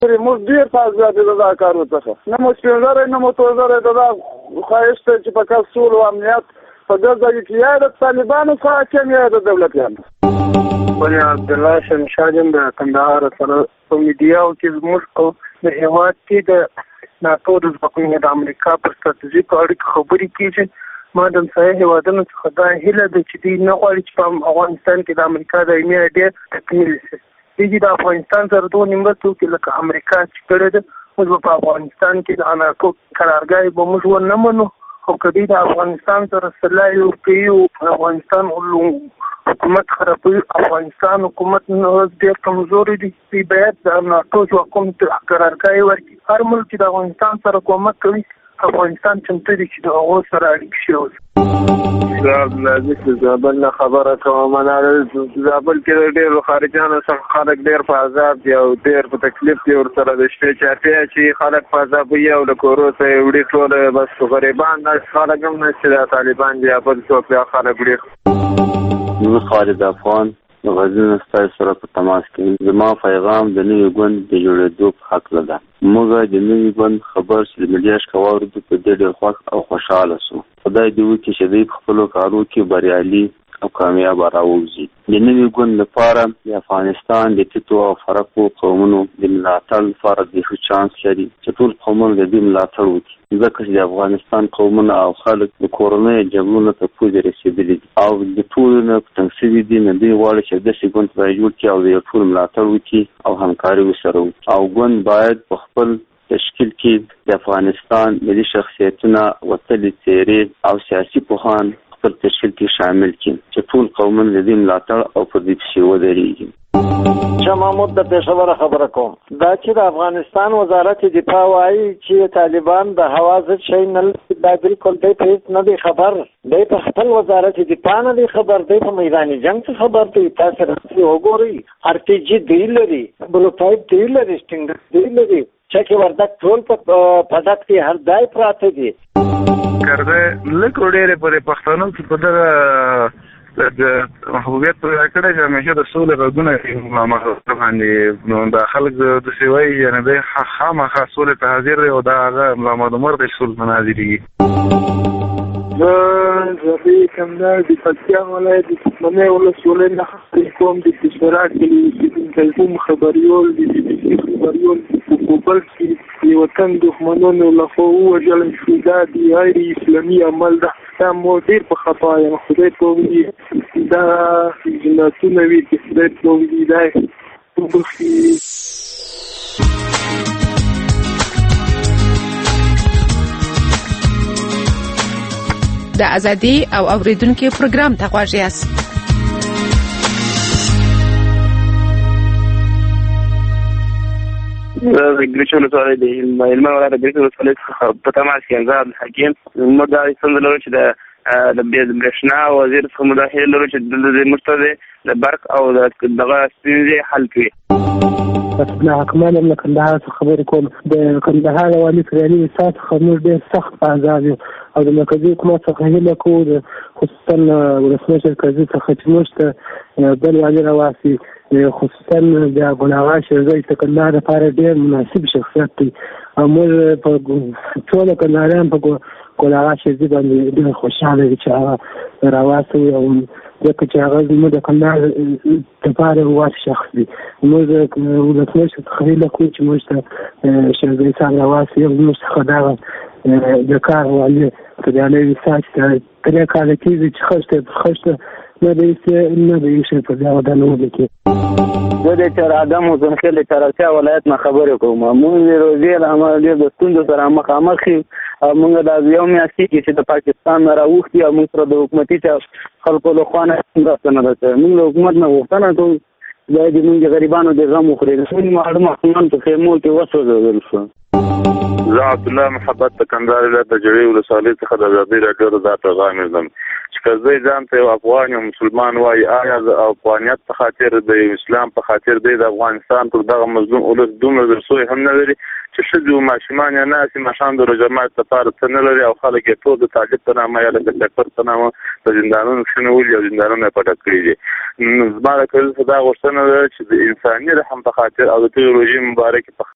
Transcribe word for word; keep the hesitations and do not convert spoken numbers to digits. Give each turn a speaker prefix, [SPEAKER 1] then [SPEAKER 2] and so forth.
[SPEAKER 1] موږ ډېر تعذیب د دا کارو څخه نه مو سپینزری نه مو توزری د دا خواهش دی چې په کس سول او امنیت په دې ځای کې یا د طالبانو حاکم یا د دولتیانو.
[SPEAKER 2] ولې عبدالله شمشاد د کندهار سره په میډیاو کې زموږ او د هېواد کې د ناټو د ځواکونو د امریکا پر ستراتیژیکو اړیکو خبرې کېږي. ما د همسایه هېوادونو څخه دا هیله ده چې دوی نه غواړي چې په افغانستان کې د امریکا دایمي اډې تکمیل شي. دوی د افغانستان سره دغه مرسته وکړي لکه امریکا چې کړې ده. موږ په افغانستان کې د اناکو قرارګاه به موږ ونه منو، خو که دوی د افغانستان سره صلح وکړي او افغانستان حکومت خرابوي، افغانستان حکومت ډېر کمزوری دی، دوی باید د ناټو ځواکونو ته قرارګاه ورکړي. هر ملک چې د افغانستان سره کومک کوي افغانستان چمتو دی چې د هغو سره اړیکې شي.
[SPEAKER 3] زه عبدالعزیز د زابل نه خبره کوم. زابل کې ډېرو خارجیانو څخه خلک ډېر په عذاب دي او ډېر په تکلیف دي ورسره د شپې چاپیا چې خلک په عذاب وي او له کورو څخه یې وړي ټول بس غریبان داسې خلک هم نه چې دا طالبان دي یا بل څوک بیا خلک وړي.
[SPEAKER 4] زه خالد افغان د غزني ستاسو سره په تماس کې. زما پیغام د نوي ګوند د جوړېدو په هکله ده. موږ د نوي ګوند خبر چې د میډیا څخه واورېدو په دې ډېر خوښ او خوشحاله سو. خدای دې وکړي چې دوی په خپلو کارو کې بریالي او کامیاب راووځي. د نوي ګوند لپاره د افغانستان د ټیټو او فرقو قومونو د ملاتړ لپاره د ښه چانس لري چې ټول قومونه د دې ملاتړ وکړي، ځکه چې د افغانستان قومونه او خلک د کورنیو جګړو ته پوزې رسېدلي دي او د ټولو نه په تنګ شوي دي. نو دوی غواړي چې داسې ګوند رای جوړ کړي او د یو ټول ملاتړ وکړي او همکاري ورسره وکړي. او ګوند باید په خپل تشکیل کې د افغانستان ملي شخصیتونه، وتلي څېرې او سیاسي پوهان خپل تشکیل کې شامل کړي چې ټول قومونه د دې ملاتړ او په دې پسې ودرېږي.
[SPEAKER 5] شاه محمود د پېښوره خبره کوم. دا چې د افغانستان وزارت دفاع وایي چې طالبان د هوا ضد شی نه دا بالکل دی په هېڅ نه دی خبر. دی په خپل وزارت دفاع نه دی خبر، دی په میدان جنګ څه خبر دی. تاسو راځئ وګورئ، ار پی جي دی لري، بلوفایټ دی لري، سټینګر دی لري، چکې وردک ټول په پدک کې هر ځای پراته دي.
[SPEAKER 3] کرده لږ ډېرې پرې پښتنو کې په دغه د محبوبیت پر کړی چې همیشه د سولې غږونه مخه باندې نو دا خلک د سیوای یعنی دی خامخا سولې ته حاضر دی او دا هغه ملا محمد عمر د سولې په ناظرېږي.
[SPEAKER 2] زه رفیع کمدار د پکتیا ولایت د منې ولسوالۍ نه کوم د استشارات کې کلثوم خبریول د بي بي سي خبریول په کوبل کې د وطن دښمنانو لخوا ووژل شو. دا د غیر اسلامي عمل ده. دا مو ډېر په خطا یم. خدای په وکړي دا جناتونه وي چې خدای په وکړي دا وبخښي.
[SPEAKER 6] د ازادي او اوریدونکو پروګرام ته غواړئ یاست.
[SPEAKER 7] زه د ګریچو ولسوالۍ د هلمند ولایت د ګریچو ولسوالۍ څخه په تماس کې یم. زه عبدالحکیم. موږ دا ستونزه لرو چې د برېښنا وزیر څخه موږ دا هیله لرو چې موږ ته د برق او دغه ستونزې حل کړي.
[SPEAKER 2] حسنا حکمان له کندهار څخه خبرې کوم. د کندهار والي فریالي استاد څخه موږ ډېر سخت په عذاب یو او د مرکزي حکومت څخه هیله کوو د خصوصا ولسمشر کرزي څخه چې موږ ته بل والي راواسي، خصوصا د ګل‌آغا شیرزی د کندهار لپاره ډېر مناسب شخصیت دی او موږ په ټول کندهاریان په ګل‌آغا شیرزي باندې ډېر خوشحاله دي چې هغه راواسي او ځکه چې هغه زموږ د کندهار لپاره واسي شخص دی. موږ ولسمشر څخه هیله کوو چې موږ ته شیرزی صاحب راواسي او موږ څخه دغه د کار والي فریالي استاد ته ترې کاله کېږي چې خښته خښته نه دی نه دی شي په دغه ډول وکړي.
[SPEAKER 7] زه د چر ادم حسین خیل د چرچا ولایت نه خبرې کوم. موږ د روزي له عملیې د ستونزو سره مخامخ یو. موږ د یو میاشتې کې چې د پاکستان نه راوښتي او موږ سره د حکومتي خلکو له خوا نه مرسته نه ده. موږ له حکومت نه غوښتنه کوو دا د موږ غریبانو د غم وخوري. موږ معلوم محکومان په خیمو کې وسوځول شو.
[SPEAKER 3] زه عبدالله محبت د کندهار ولایت د جړۍ ولسوالۍ څخه د ازادۍ راډیو د دا پیغام یم چې که زه ځان ته یو افغان یو مسلمان وایي، آیا د افغانیت په خاطر د اسلام په خاطر دی د افغانستان پر دغه مظلوم ولس دومره زړسوی هم نه لري چې ښځې او ماشومان یې ناستې ماښام د روژه مات لپاره څه نه لري او خلک یې ټول د طالب په نامه یا د چکر په نامه په زندانونو کښې نیولي او زندانونه یې پټه کړي دي. زما د کلي څخه دا غوښتنه ده چې د انساني رحم په خاطر او د دې روژې مبارکې په